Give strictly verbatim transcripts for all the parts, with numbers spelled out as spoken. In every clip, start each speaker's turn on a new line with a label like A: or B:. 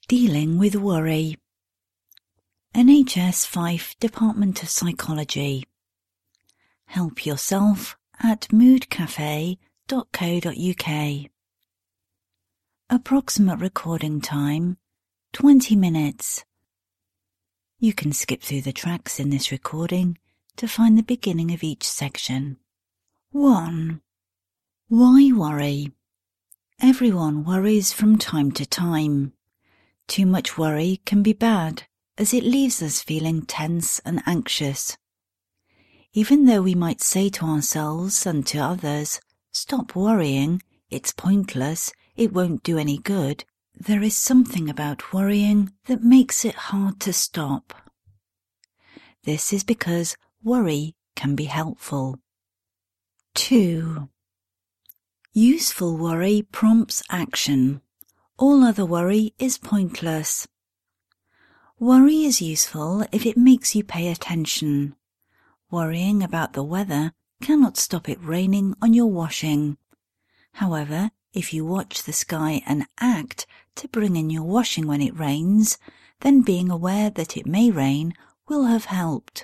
A: Dealing with worry. N H S Fife Department of Psychology. Help yourself at mood cafe dot co dot uk. Approximate recording time twenty minutes. You can skip through the tracks in this recording to find the beginning of each section. one. Why worry? Everyone worries from time to time. Too much worry can be bad, as it leaves us feeling tense and anxious. Even though we might say to ourselves and to others, "Stop worrying, it's pointless, it won't do any good," there is something about worrying that makes it hard to stop. This is because worry can be helpful. two. Useful worry prompts action. All other worry is pointless. Worry is useful if it makes you pay attention. Worrying about the weather cannot stop it raining on your washing. However, if you watch the sky and act to bring in your washing when it rains, then being aware that it may rain will have helped.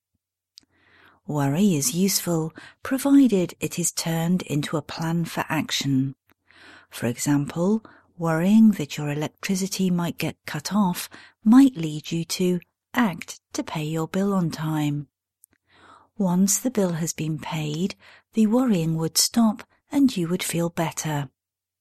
A: Worry is useful provided it is turned into a plan for action. For example, worrying that your electricity might get cut off might lead you to act to pay your bill on time. Once the bill has been paid, the worrying would stop and you would feel better.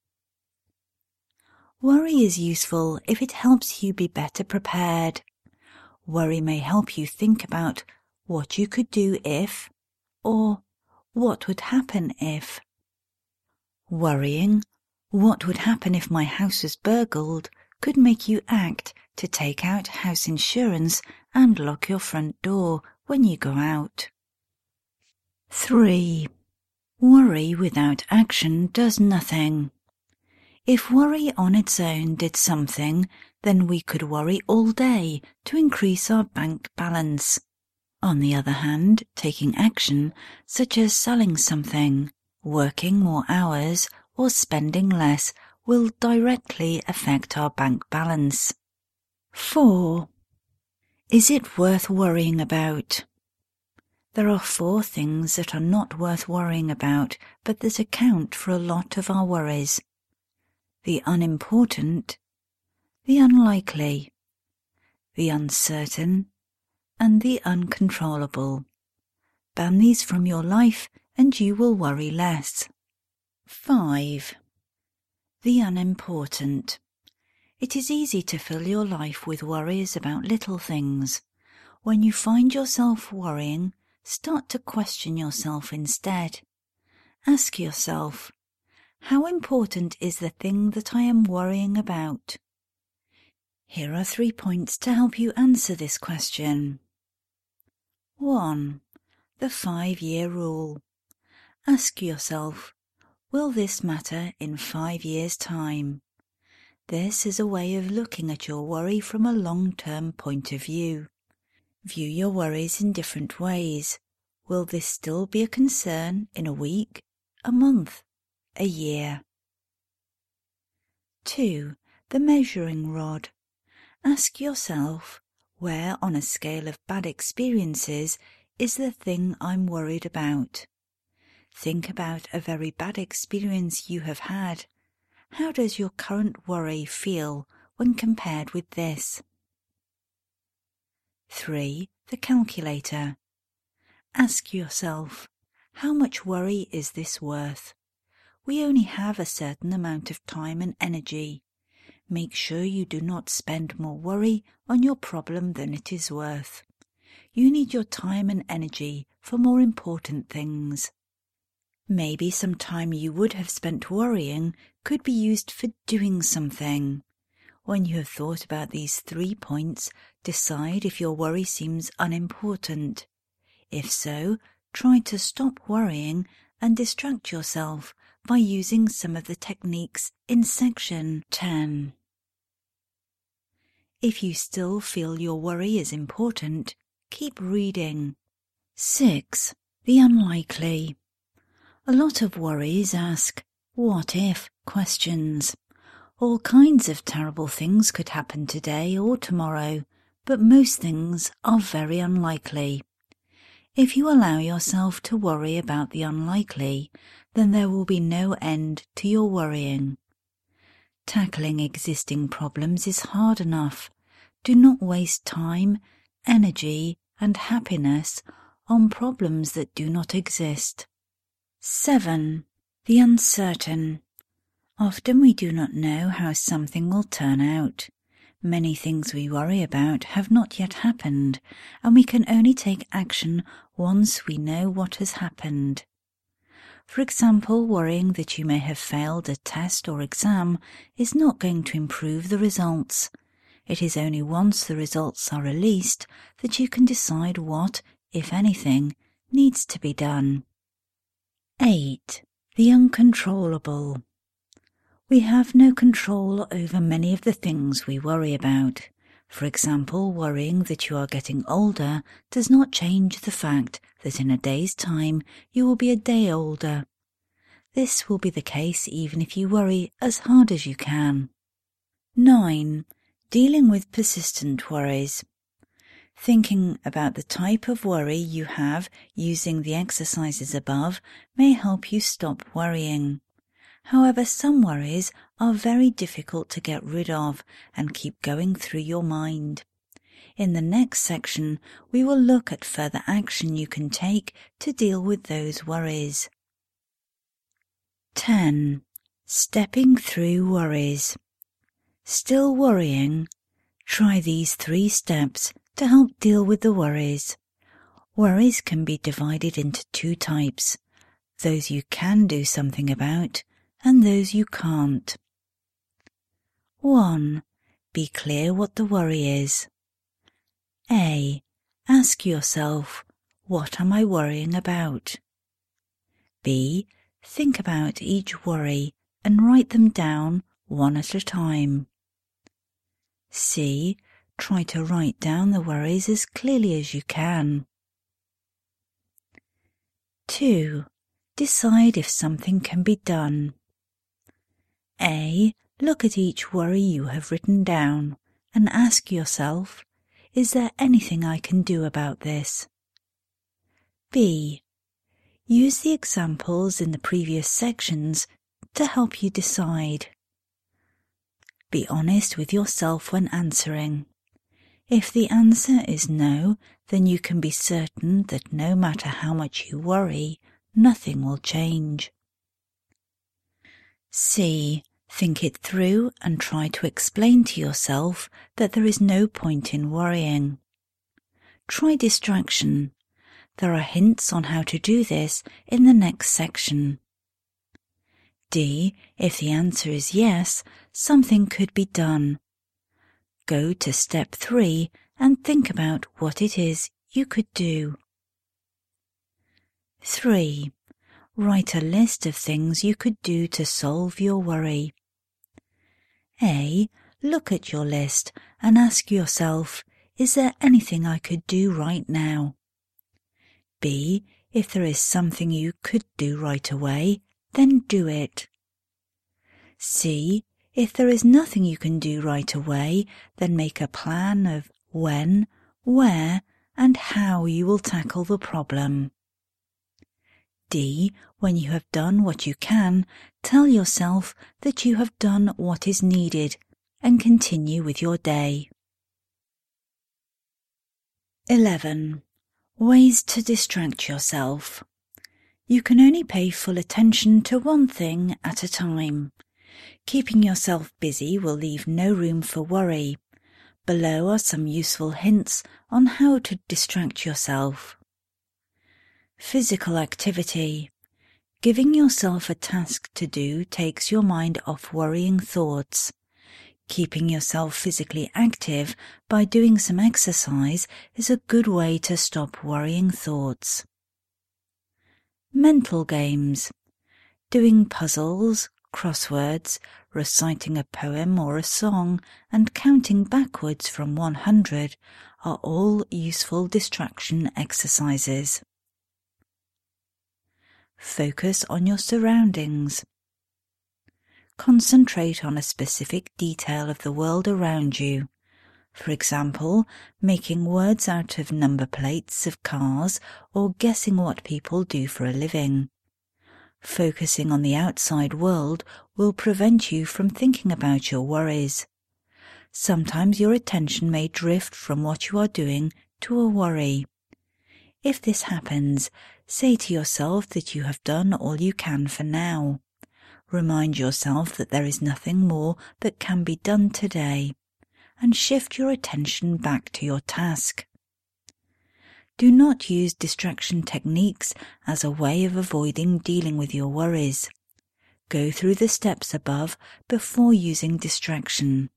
A: Worry is useful if it helps you be better prepared. Worry may help you think about what you could do if, or what would happen if. Worrying, "What would happen if my house was burgled?" could make you act to take out house insurance and lock your front door when you go out. three. Worry without action does nothing. If worry on its own did something, then we could worry all day to increase our bank balance. On the other hand, taking action, such as selling something, working more hours, or spending less, will directly affect our bank balance. four. Is it worth worrying about? There are four things that are not worth worrying about, but that account for a lot of our worries. The unimportant, the unlikely, the uncertain, and the uncontrollable. Ban these from your life and you will worry less. five. The unimportant. It is easy to fill your life with worries about little things. When you find yourself worrying, start to question yourself instead. Ask yourself, how important is the thing that I am worrying about? Here are three points to help you answer this question. one. The five-year rule. Ask yourself, will this matter in five years' time? This is a way of looking at your worry from a long-term point of view. View your worries in different ways. Will this still be a concern in a week, a month, a year? two. The measuring rod. Ask yourself, where on a scale of bad experiences is the thing I'm worried about? Think about a very bad experience you have had. How does your current worry feel when compared with this? three. The calculator. Ask yourself, how much worry is this worth? We only have a certain amount of time and energy. Make sure you do not spend more worry on your problem than it is worth. You need your time and energy for more important things. Maybe some time you would have spent worrying could be used for doing something. When you have thought about these three points, decide if your worry seems unimportant. If so, try to stop worrying and distract yourself by using some of the techniques in section ten. If you still feel your worry is important, keep reading. six. The unlikely. A lot of worries ask what if questions. All kinds of terrible things could happen today or tomorrow, but most things are very unlikely. If you allow yourself to worry about the unlikely, then there will be no end to your worrying. Tackling existing problems is hard enough. Do not waste time, energy, and happiness on problems that do not exist. seven. The uncertain. Often we do not know how something will turn out. Many things we worry about have not yet happened, and we can only take action once we know what has happened. For example, worrying that you may have failed a test or exam is not going to improve the results. It is only once the results are released that you can decide what, if anything, needs to be done. eight. The uncontrollable. We have no control over many of the things we worry about. For example, worrying that you are getting older does not change the fact that in a day's time you will be a day older. This will be the case even if you worry as hard as you can. nine. Dealing with persistent worries. Thinking about the type of worry you have using the exercises above may help you stop worrying. However, some worries are very difficult to get rid of and keep going through your mind. In the next section, we will look at further action you can take to deal with those worries. ten. Stepping through worries. Still worrying? Try these three steps to help deal with the worries. Worries can be divided into two types: those you can do something about and those you can't. one. Be clear what the worry is. A. Ask yourself, what am I worrying about? B. Think about each worry and write them down one at a time. C. Try to write down the worries as clearly as you can. two. Decide if something can be done. A. Look at each worry you have written down and ask yourself, is there anything I can do about this? B. Use the examples in the previous sections to help you decide. Be honest with yourself when answering. If the answer is no, then you can be certain that no matter how much you worry, nothing will change. C. Think it through and try to explain to yourself that there is no point in worrying. Try distraction. There are hints on how to do this in the next section. D. If the answer is yes, something could be done. Go to step three and think about what it is you could do. three. Write a list of things you could do to solve your worry. A. Look at your list and ask yourself, is there anything I could do right now? B. If there is something you could do right away, then do it. C. If there is nothing you can do right away, then make a plan of when, where, and how you will tackle the problem. D. When you have done what you can, tell yourself that you have done what is needed and continue with your day. eleven. Ways to distract yourself. You can only pay full attention to one thing at a time. Keeping yourself busy will leave no room for worry. Below are some useful hints on how to distract yourself. Physical activity. Giving yourself a task to do takes your mind off worrying thoughts. Keeping yourself physically active by doing some exercise is a good way to stop worrying thoughts. Mental games. Doing puzzles, crosswords, reciting a poem or a song, and counting backwards from one hundred are all useful distraction exercises. Focus on your surroundings. concentrate on a specific detail of the world around you. For example, making words out of number plates of cars or guessing what people do for a living. Focusing on the outside world will prevent you from thinking about your worries. Sometimes your attention may drift from what you are doing to a worry. If this happens, say to yourself that you have done all you can for now. Remind yourself that there is nothing more that can be done today, and shift your attention back to your task. Do not use distraction techniques as a way of avoiding dealing with your worries. Go through the steps above before using distraction.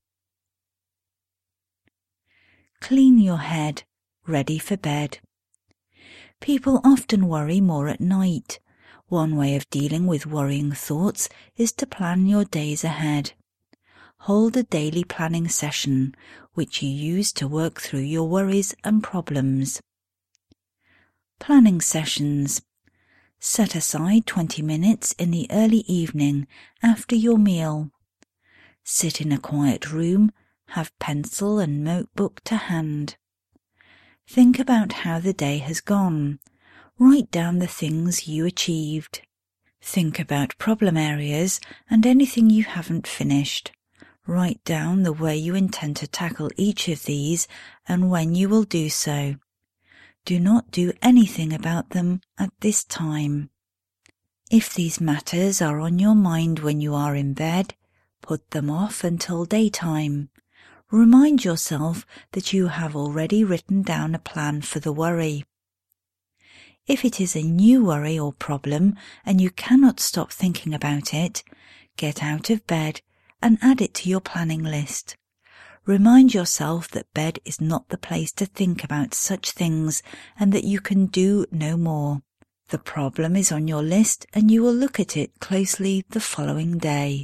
A: Clean your head, ready for bed. People often worry more at night. One way of dealing with worrying thoughts is to plan your days ahead. Hold a daily planning session, which you use to work through your worries and problems. Planning sessions. Set aside twenty minutes in the early evening after your meal. Sit in a quiet room, have pencil and notebook to hand. Think about how the day has gone. Write down the things you achieved. Think about problem areas and anything you haven't finished. Write down the way you intend to tackle each of these and when you will do so. Do not do anything about them at this time. If these matters are on your mind when you are in bed, put them off until daytime. Remind yourself that you have already written down a plan for the worry. If it is a new worry or problem and you cannot stop thinking about it, get out of bed and add it to your planning list. Remind yourself that bed is not the place to think about such things and that you can do no more. The problem is on your list and you will look at it closely the following day.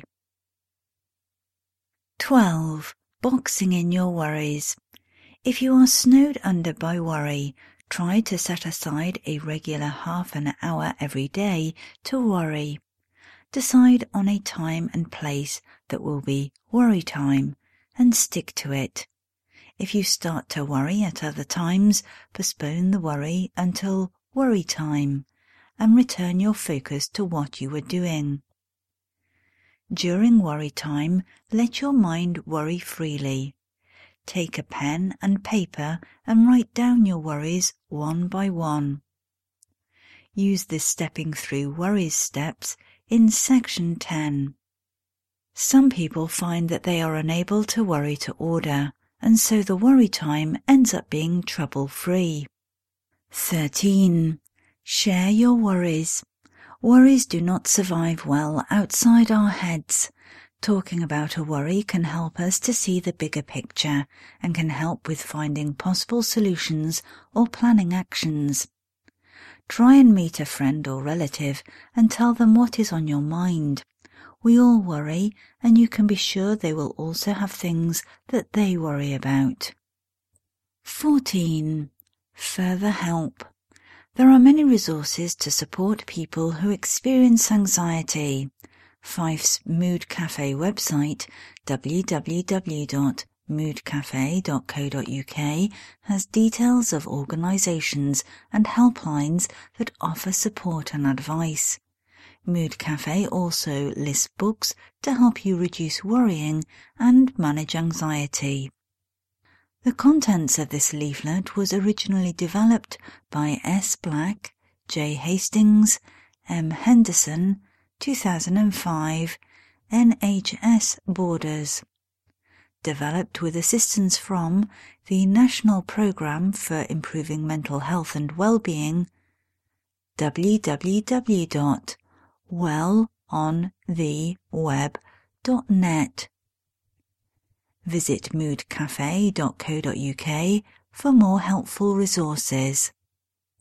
A: twelve. Boxing in your worries. If you are snowed under by worry, try to set aside a regular half an hour every day to worry. Decide on a time and place that will be worry time and stick to it. If you start to worry at other times, postpone the worry until worry time and return your focus to what you were doing. During worry time, let your mind worry freely. Take a pen and paper and write down your worries one by one. Use the Stepping Through Worries steps in section ten. Some people find that they are unable to worry to order, and so the worry time ends up being trouble-free. thirteen. Share your worries. Worries do not survive well outside our heads. Talking about a worry can help us to see the bigger picture and can help with finding possible solutions or planning actions. Try and meet a friend or relative and tell them what is on your mind. We all worry, and you can be sure they will also have things that they worry about. fourteen. Further help. There are many resources to support people who experience anxiety. Fife's Mood Cafe website, w w w dot mood cafe dot co dot u k, has details of organisations and helplines that offer support and advice. Mood Cafe also lists books to help you reduce worrying and manage anxiety. The contents of this leaflet was originally developed by S. Black, J. Hastings, M. Henderson, two thousand five, N H S Borders. Developed with assistance from the National Programme for Improving Mental Health and Wellbeing, w w w dot well on the web dot net. Visit mood cafe dot co dot u k for more helpful resources.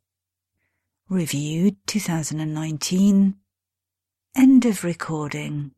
A: Reviewed two thousand nineteen. End of recording.